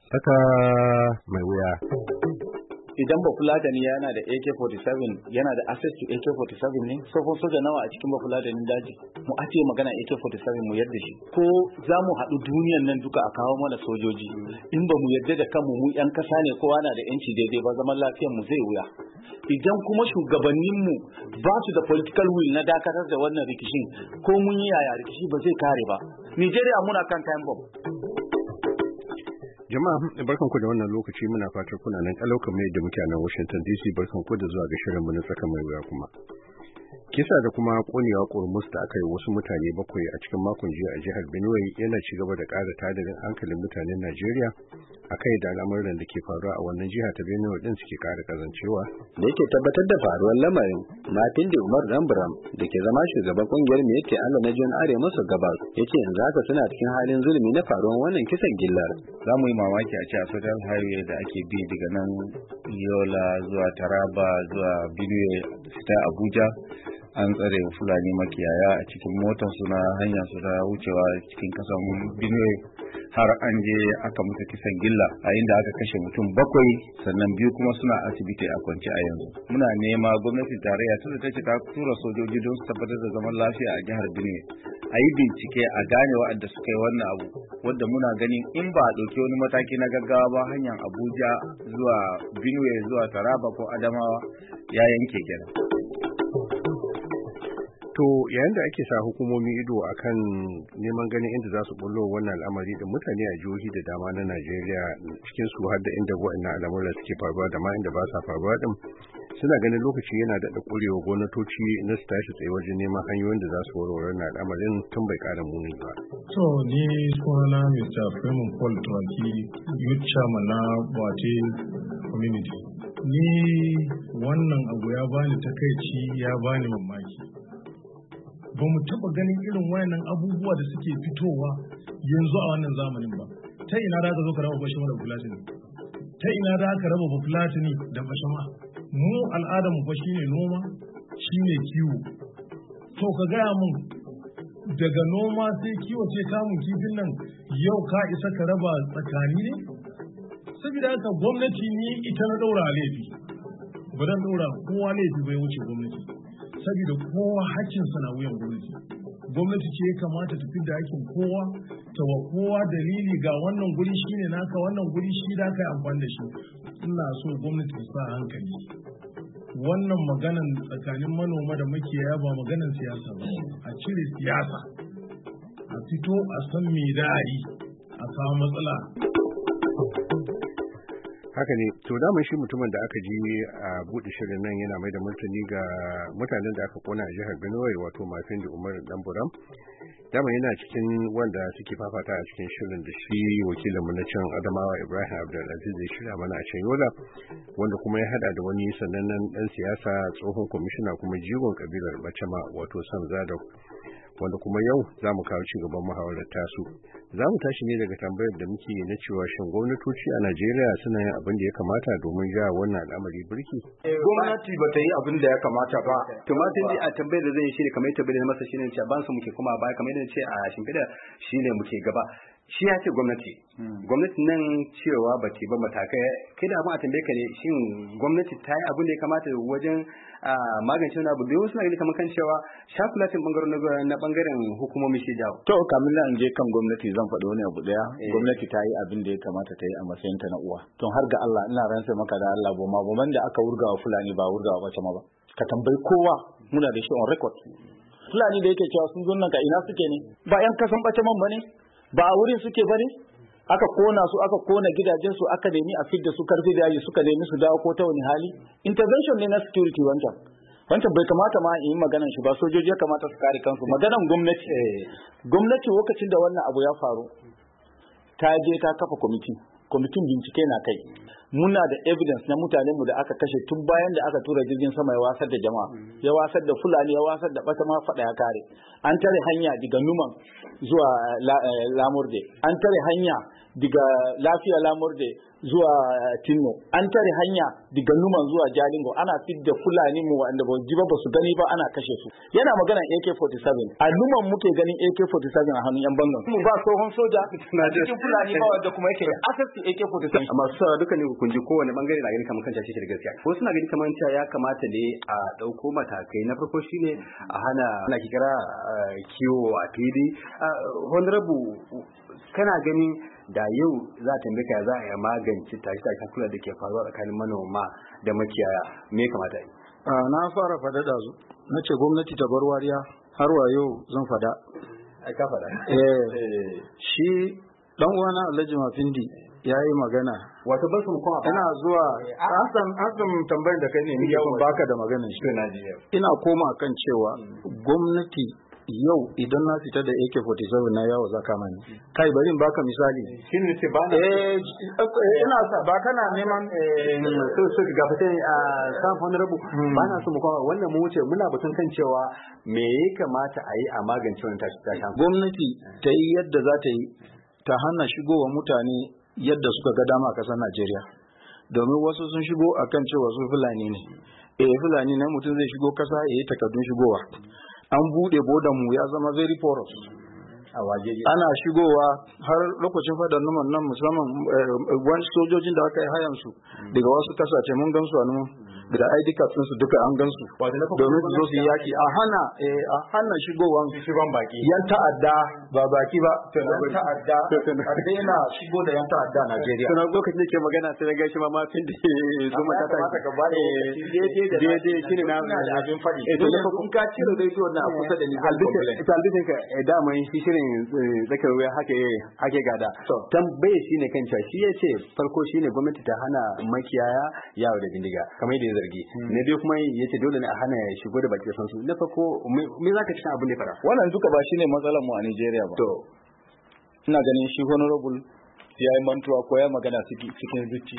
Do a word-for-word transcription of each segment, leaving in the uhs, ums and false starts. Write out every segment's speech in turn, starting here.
Saka mai wuya. Idan Bafulatani yana da A K forty-seven yana da access to A K forty-seven ne, sofon soja nawa a cikin Bafulatanin daji mu ace magana A K forty-seven mu yadda shi ko za mu haɗu duniyan nan duka a kawo mana sojoji in ba mu yadda da kanmu mu yan kasa ne kowa na da yanci daidai ba zaman lafiyar mu zai wuya. Idan kuma shugabanninmu ba su da political will na dakatar da wannan rikishin ko mun yi yaya rikishi ba zai kare ba. Nigeria muna kan time bomb. Jama'a barkanku da wannan lokaci, muna fatar kuna nan kalau kamar yadda muke a nan Washington D C. Barkanku da zuwa ga shirin mu na tsaka mai wuya. Kuma kisa da kuma konewa kurmus da aka yi wasu mutane bakwai a cikin makon jiya a jihar Benue yana ci gaba da ƙara tadarin hankalin mutanen Najeriya akai da al'amuran da ke faruwa a wannan jiha ta Benue din suke ƙara kazancewa. Da yake tabbatar da faruwar lamarin, Mafindi Umar Damburam da ke zama shugaban kungiyar Miyetti Allah na Jihar Arewa maso Gabas yace yanzu haka suna cikin halin zulumi na faruwar wannan kisan gillar. Za mu yi mamaki a ce a Federal Highway da ake bi daga nan Yola zuwa Taraba zuwa Benue fita Abuja an tsare Fulani makiyaya a cikin motar su na hanyar su ta wucewa cikin kasan Benue har an je aka musu kisan gilla a inda aka kashe mutum bakwai sannan biyu kuma suna asibiti a kwance a yanzu. Muna nema gwamnati tarayya ta ta ce ta tura sojoji don su tabbatar da zaman lafiya a jihar Benue, a yi bincike a gane waɗanda suka yi wannan abu wadda muna ganin in ba a ɗauki wani mataki na gaggawa ba hanyar Abuja zuwa Benue zuwa Taraba ko Adamawa ya yanke kenan. To yayin da ake sa hukumomi ido akan neman ganin inda za su bullo wannan al'amari da mutane a jihohi da dama na Najeriya cikin su har da inda waɗannan al'amuran suke faruwa da ma inda ba sa faruwa din, suna ganin lokaci yana da da kurewa gwamnatoci na su tashi tsaye wajen neman hanyoyin da za su warware wannan al'amarin tun bai ƙara muni ba. So ni sunana Mister Freeman Paul Turaki, youth chairman na Bwate community. Ni wannan abu ya bani takaici, ya bani mamaki. Ba mu taɓa ganin irin wayannan abubuwa da suke fitowa yanzu a wannan zamanin ba. Ta ina da ka zo ka raba bashama da Fulatani? Ta ina da ka raba Fulatani da bashama? Mu al'adar mu fa shine noma, shine kiwo. To ka gaya mun daga noma sai kiwo ce kamun kifin nan yau ka isa ka raba tsakani ne? Saboda haka gwamnati ni ita na daura laifi. Ba dan daura kowa laifi bai wuce gwamnati. Saboda kowa hakkinsa na wuyan gwamnati. Gwamnati ce ya kamata ta fi da hakkin kowa, ta wa kowa dalili ga wannan guri shine naka, wannan guri shi da ka yi amfani da shi. Ina so gwamnati ta sa hankali. Wannan maganan tsakanin manoma da makiyaya ba maganan siyasa ba. A cire siyasa. A fito a san me da yi, a samu matsala. Haka ne, to daman shi mutumin da aka ji a buɗe shirin nan yana mai da martani ga mutanen da aka kona a jihar Benue, wato Mafindi Umar Damburam. Daman yana cikin wanda suke fafata a cikin shirin da shi wakilinmu na can Adamawa Ibrahim Abdulaziz zai shirya mana a can Yola, wanda kuma ya hada da wani sanannen dan siyasa, tsohon kwamishina kuma jigon kabilar Bacama wato Sam Zadok, wanda kuma yau za mu kawo cigaban muhawarar tasu. Za mu tashi ne daga tambayar da muke na cewa shin gwamnatoci a Najeriya suna yin abin da ya kamata domin ja wannan al'amari birki? Gwamnati ba ta yi abin da ya kamata ba. Tumatin dai a tambayar da zai yi shi ne kamar tambayar da masa shi ne ce ban su muke kuma baya kamar yadda ce a shimfiɗa shi ne muke gaba. Shi ya ce gwamnati. Gwamnati nan cewa ba ta ba matakai. Kai da abin a tambaye ka ne shin gwamnati ta yi abin da ya kamata wajen magance wani abu. Da wasu na gani kamar kan cewa shakulatin bangaren na bangaren hukumomi shi jawo. To kamin na je kan gwamnati zan faɗi wani abu daya. Gwamnati ta yi abin da ya kamata ta yi a matsayinta na uwa. Don har ga Allah ina rantsa maka da Allah ba ma ba da aka wurgawa Fulani ba wurgawa bace ma ba. Ka tambayi kowa muna da shi on record. Fulani da yake cewa sun zo nan ka ina suke ne? Ba yan kasan bace man bane? Ba a wurin suke bane? Aka kona su, aka kona gidajen su, aka nemi a fidda su karfi da yaji, suka nemi su dawo ko ta wani hali. Intervention ne na security wancan. Wancan bai kamata ma in yi maganan shi ba, sojoji ya kamata su kare kansu. Maganan gwamnati. Gwamnati lokacin da wannan abu ya faru, ta je ta kafa kwamiti. Kwamitin bincike na kai. muna da evidence na mutanen mu da aka kashe tun bayan da aka tura jirgin sama ya wasar da jama'a ya wasar da Fulani ya wasar da bata ma fada ya kare an tare hanya daga Numan zuwa Lamurde an tare hanya daga Lafiya Lamurde zuwa Tinno an tare hanya daga Numan zuwa Jalingo ana fidda Fulani mu wanda ba ji ba su gani ba ana kashe su yana magana A K forty-seven a Numan muke ganin A K forty-seven a hannun yan bangan mu ba tsohon soja cikin Fulani ba wanda kuma yake access to A K forty-seven amma su duka ne kun ji kowane bangare na gani kamar kanta shi da gaskiya ko suna gani kamar cewa ya kamata ne a dauko matakai na farko shine a hana ana kira kiwo a fili honorable kana gani da yau za ta mika za a yi magance tashi tashi kula da ke faruwa tsakanin manoma da makiyaya me kamata yi na fara fada da su na ce gwamnati ta bar wariya har wa yau zan fada a ka fada eh shi dan uwana Alhaji Mafindi ya yi magana wato ba su kuma ina zuwa asan asan tambayar da kai ne ni yau baka da magana shi ina koma kan cewa gwamnati yau idan na fita da A K forty-seven na yawo zaka mani kai bari in baka misali shine ce ba na eh ina sa ba kana neman so so ga fata a san honorable ba na so mu kuma wannan mu wuce muna batun kan cewa me ya kamata a yi a magance wannan tashi tashi gwamnati ta yi yadda za ta yi ta hana shigowa mutane yadda suka ga dama a kasar Najeriya domin wasu sun shigo akan cewa su Fulani ne eh Fulani ne mutum zai shigo kasa yayi takardun shigowa an bude bodan mu ya zama very porous a waje ana shigowa har lokacin fadar numan nan musamman wani sojojin da aka yi hayan su daga wasu kasashe mun gansu a nan da I D card su duka an gansu domin su zo su yaki a hana a hana shigowan shigon baki yan ta'adda ba baki ba yan ta'adda a daina shigo da yan ta'adda a Najeriya to na lokacin da ke magana sai ga shi ma ma fin da su mata ta ka ba daidai daidai shine na abin fadi to ne kun ka cire rediyo na a kusa da ni albitin ka da mai shi shirin zakar wuya hake hake gada tambaye shine kan cewa shi yace farko shine gwamnati ta hana makiyaya yawo da bindiga kamar yadda zargi na biyu kuma yace dole ne a hana shigo da baki san su na farko me zaka ci abin da fara wannan duka ba shine matsalar mu a Nigeria ba to ina ganin shi honorable ya yi mantuwa ko ya magana cikin zuci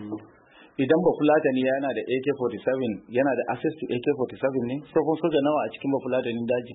idan ba fulatani yana da A K forty-seven yana da access to A K forty-seven ne tsohon soja nawa a cikin ba fulatanin daji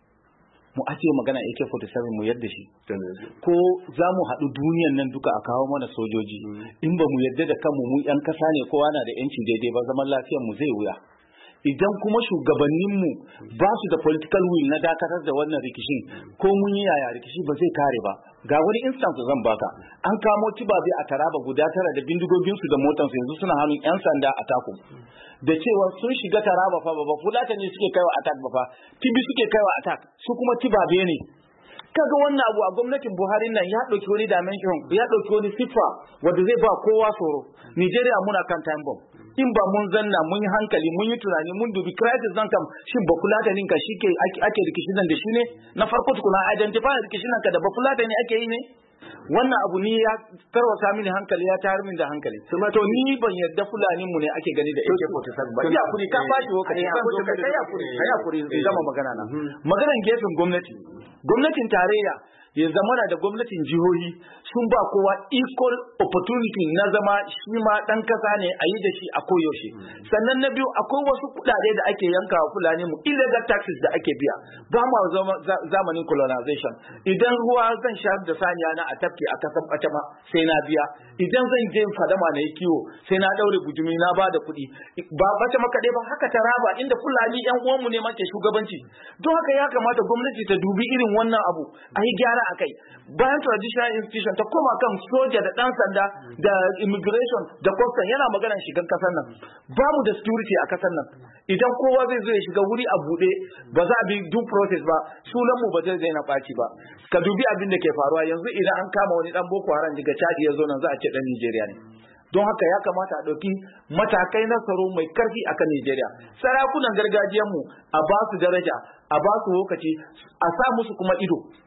mu ake magana A K forty-seven mu yadda shi ko za mu haɗu duniyan nan duka a kawo mana sojoji in ba mu yadda da kanmu mu yan kasa ne kowa na da yanci daidai ba zaman lafiyar mu zai wuya idan kuma shugabanninmu ba su da political will na dakatar da wannan rikishin ko mun yi yaya rikishi ba zai kare ba ga wani instance zan baka an kamo tibabe a Taraba guda tara da bindigoginsu da motansu yanzu suna hannun yan sanda a Tako da cewa sun shiga Taraba fa ba fulata ne suke kaiwa attack ba fa tibi suke kaiwa attack su kuma tibabe ne kaga wannan abu a gwamnatin Buhari nan ya dauki wani dimension ya dauki wani sifa wanda zai ba kowa tsoro Nigeria muna kan time bomb in ba mun zanna mun yi hankali mun yi tunani mun dubi crisis nan kam shin bakulata nin ka shike ake rikishin nan da shi ne na farko tukuna identify rikishin nan ka da bakulata ne ake yi ne wannan abu ni ya tarwata mini hankali ya tayar min da hankali to ni ban yadda Fulani mu ne ake gani da A K forty-seven ba ya kuri ka bashi lokaci kan zo kai ya kuri ya kuri zama magana na maganan gefen gwamnati gwamnatin tarayya ya zamana da gwamnatin jihohi sun ba kowa equal opportunity na zama shi ma dan kasa ne a yi da shi a koyaushe sannan na biyu akwai wasu kudade da ake yanka wa Fulani mu illegal taxes da ake biya ba ma zamanin colonization idan ruwa zan sha da saniya na a tafke a kasan batama sai na biya idan zan je fadama na yi kiwo sai na daure bujumi na ba da kuɗi ba batama kaɗai ba haka Taraba inda Fulani yan uwanmu ne make shugabanci don haka ya kamata gwamnati ta dubi irin wannan abu a yi gyara akai bayan traditional institution ta koma kan soja da dan sanda da immigration da custom yana maganar shigan kasar nan ba mu da security a kasar nan idan kowa zai zo ya shiga wuri a bude ba za a bi due process ba sunan mu ba zai daina ɓaci ba ka dubi abin da ke faruwa yanzu idan an kama wani dan boko haram daga Chad ya zo nan za a ce dan Nigeria ne don haka ya kamata a ɗauki matakai na tsaro mai karfi akan Nigeria sarakunan gargajiyar mu a ba su daraja a ba su lokaci a sa musu kuma ido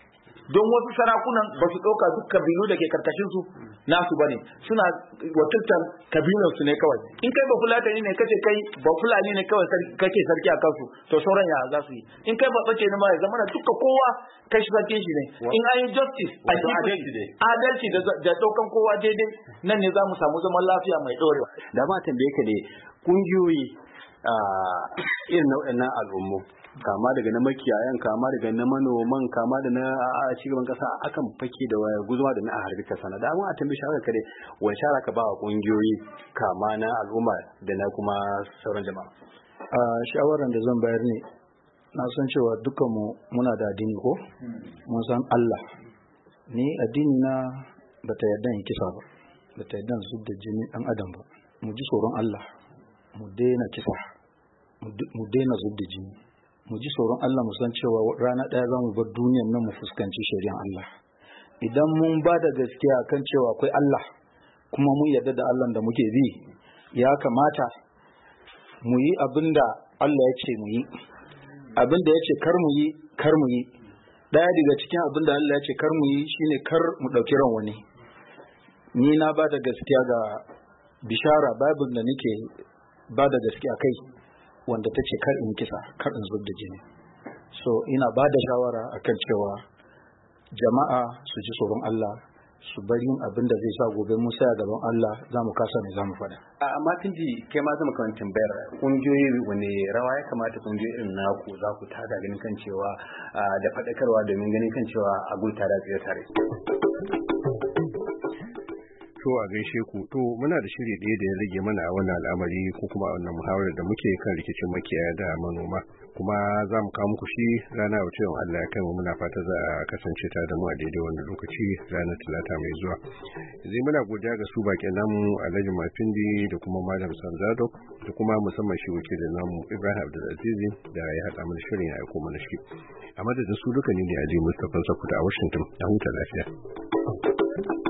don wasu sarakunan ba su ɗauka duk kabilu da ke karkashin su nasu bane, suna wakiltar kabilan su ne kawai. In kai ba fulatani ne kace kai ba fulani ne kawai kake sarki a kansu, to sauran ya za su yi? In kai ba bace ne ma ya zama na duka kowa kai shi sarki shi ne. In an yi justice a adalci da daukan kowa daidai, nan ne za mu samu zaman lafiya mai ɗorewa. Da ma tambaye ka ne kungiyoyi irin waɗannan al'ummu, kama daga na makiyayan, kama daga na manoman, kama da na shugaban kasa, akan fake da wayar guzuma da na a harbi kasa. Da mu a tambayi shawara kare wani shara ka ba wa kungiyoyi kama na al'umma da na kuma sauran jama'a. A shawaran da zan bayar ne, na san cewa dukkan mu muna da addini ko mun san Allah. Ni addini na bata yarda in kisa ba, bata yarda zub da jini dan adam ba. Mu ji tsoron Allah, mu daina kisa, mu daina zub da jini. Mu ji tsoron Allah, mu san cewa rana ɗaya za mu bar duniyar nan mu fuskanci shari'an Allah. Idan mun ba da gaskiya kan cewa akwai Allah, kuma mun yarda da Allah da muke bi, ya kamata mu yi abin da Allah ya ce mu yi. Abin da ya ce kar mu yi, kar mu yi. Ɗaya daga cikin abin da Allah ya ce kar mu yi shine kar mu ɗauki ran wani. Ni na ba da gaskiya ga bishara Bible da nake ba da gaskiya kai, wanda ta ce kar in kisa, kar in zub da jini. So ina ba da shawara akan cewa jama'a su ji tsoron Allah, su bari yin abin da zai sa gobe mu saya gaban Allah za mu kasa ne za mu faɗa. Amma tun ji kai ma zama kamar tambayar kungiyoyi wani rawa ya kamata kungiyoyi irin naku za ku tada ganin kan cewa da faɗakarwa domin ganin kan cewa a gulta da tsaye tare. To a gaishe ku, to muna da shiri ɗaya da ya rage mana a wannan al'amari ko kuma a wannan muhawarar da muke kan rikicin makiyaya da manoma, kuma za mu kawo muku shi rana wata yawan Allah ya kai mu. Muna fata za a kasance ta da mu a daidai wannan lokaci ranar talata mai zuwa. Zai muna godiya ga su baƙin namu Alhaji Mafindi da kuma Malam Sanzado da kuma musamman shi wakilin namu Ibrahim Abdulaziz da ya haɗa mana shirin ya aiko mana shi. A madadin su duka ne ne Ali Mustapha Sakuta a Washington. A huta lafiya.